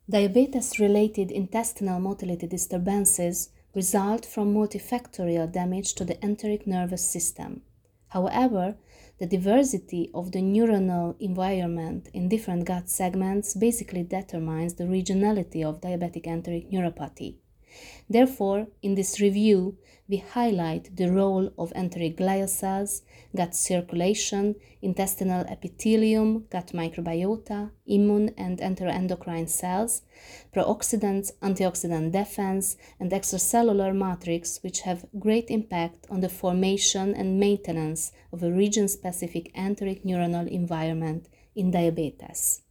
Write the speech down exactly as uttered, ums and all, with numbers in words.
Diabetes-related intestinal motility disturbances result from multifactorial damage to the enteric nervous system. However, the diversity of the neuronal environment in different gut segments basically determines the regionality of diabetic enteric neuropathy. Therefore, in this review, we highlight the role of enteric glial cells, gut circulation, intestinal epithelium, gut microbiota, immune and enteroendocrine cells, pro-oxidants, antioxidant defense, and extracellular matrix, which have great impact on the formation and maintenance of a region-specific enteric neuronal environment in diabetes.